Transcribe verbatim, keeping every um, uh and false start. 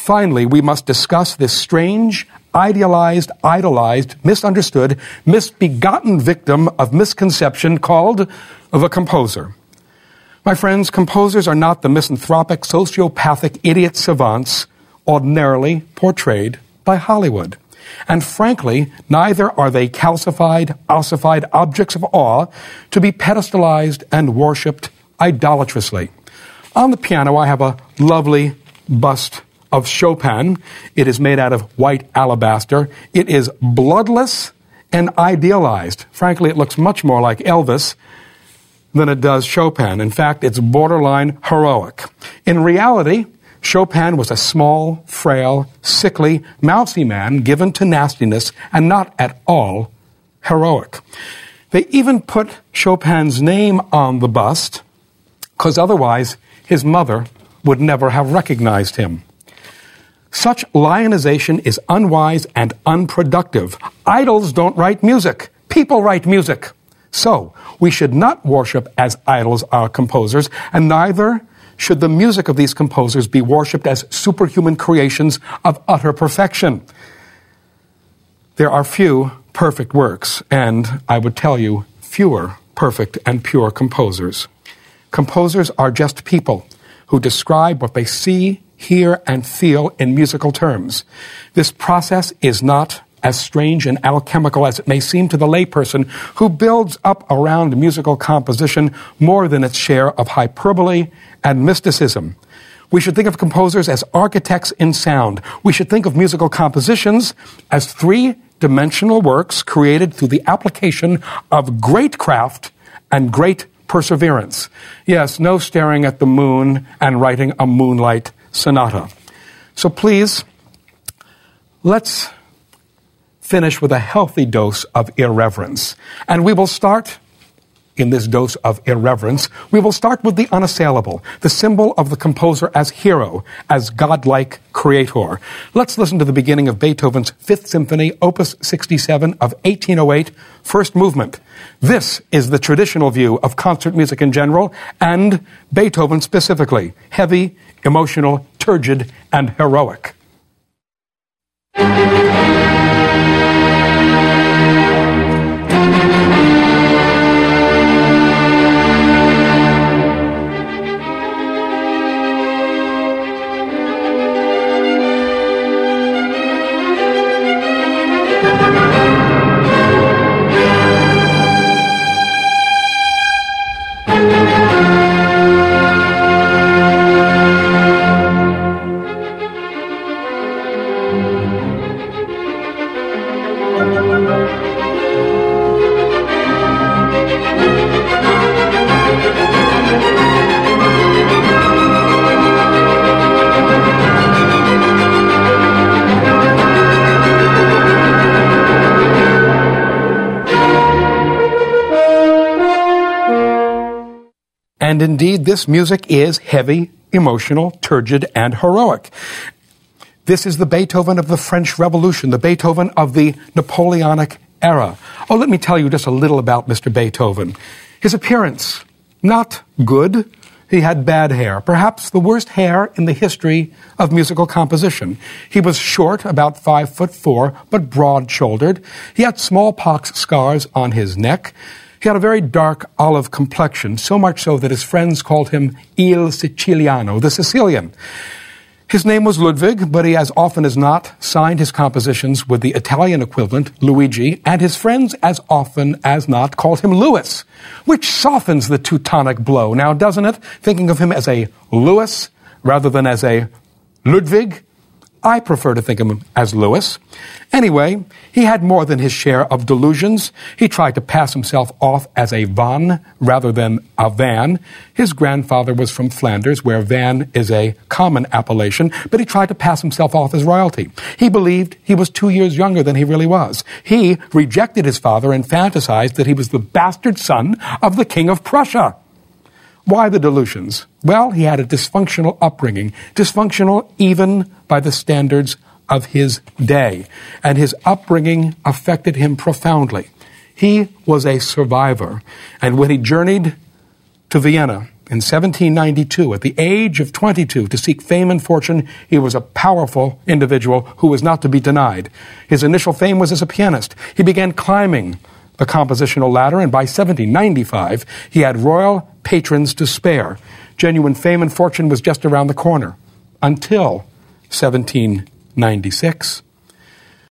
Finally, we must discuss this strange, idealized, idolized, misunderstood, misbegotten victim of misconception called the composer. My friends, composers are not the misanthropic, sociopathic idiot savants ordinarily portrayed by Hollywood. And frankly, neither are they calcified, ossified objects of awe to be pedestalized and worshipped idolatrously. On the piano, I have a lovely bust of Chopin. It is made out of white alabaster. It is bloodless and idealized. Frankly, it looks much more like Elvis than it does Chopin. In fact, it's borderline heroic. In reality, Chopin was a small, frail, sickly, mousy man given to nastiness and not at all heroic. They even put Chopin's name on the bust because otherwise his mother would never have recognized him. Such lionization is unwise and unproductive. Idols don't write music. People write music. So, we should not worship as idols our composers, and neither should the music of these composers be worshipped as superhuman creations of utter perfection. There are few perfect works, and I would tell you, fewer perfect and pure composers. Composers are just people who describe what they see, hear, and feel in musical terms. This process is not as strange and alchemical as it may seem to the layperson who builds up around musical composition more than its share of hyperbole and mysticism. We should think of composers as architects in sound. We should think of musical compositions as three-dimensional works created through the application of great craft and great perseverance. Yes, no staring at the moon and writing a moonlight sonata. So please, let's finish with a healthy dose of irreverence. And we will start in this dose of irreverence. We will start with the unassailable, the symbol of the composer as hero, as godlike creator. Let's listen to the beginning of Beethoven's Fifth Symphony, Opus sixty-seven of eighteen oh eight, first movement. This is the traditional view of concert music in general, and Beethoven specifically, heavy, emotional, turgid, and heroic. And indeed, this music is heavy, emotional, turgid, and heroic. This is the Beethoven of the French Revolution, the Beethoven of the Napoleonic era. Oh, let me tell you just a little about Mister Beethoven. His appearance, not good. He had bad hair, perhaps the worst hair in the history of musical composition. He was short, about five foot four, but broad-shouldered. He had smallpox scars on his neck. He had a very dark olive complexion, so much so that his friends called him Il Siciliano, the Sicilian. His name was Ludwig, but he as often as not signed his compositions with the Italian equivalent, Luigi, and his friends as often as not called him Louis, which softens the Teutonic blow, now doesn't it? Thinking of him as a Louis rather than as a Ludwig. I prefer to think of him as Louis. Anyway, he had more than his share of delusions. He tried to pass himself off as a Van rather than a Van. His grandfather was from Flanders, where Van is a common appellation, but he tried to pass himself off as royalty. He believed he was two years younger than he really was. He rejected his father and fantasized that he was the bastard son of the King of Prussia. Why the delusions? Well, he had a dysfunctional upbringing, dysfunctional even by the standards of his day. And his upbringing affected him profoundly. He was a survivor. And when he journeyed to Vienna in seventeen ninety-two, at the age of twenty-two, to seek fame and fortune. He was a powerful individual who was not to be denied. His initial fame was as a pianist. He began climbing the compositional ladder, and by seventeen ninety-five, he had royal patrons to spare. Genuine fame and fortune was just around the corner, until seventeen ninety-six,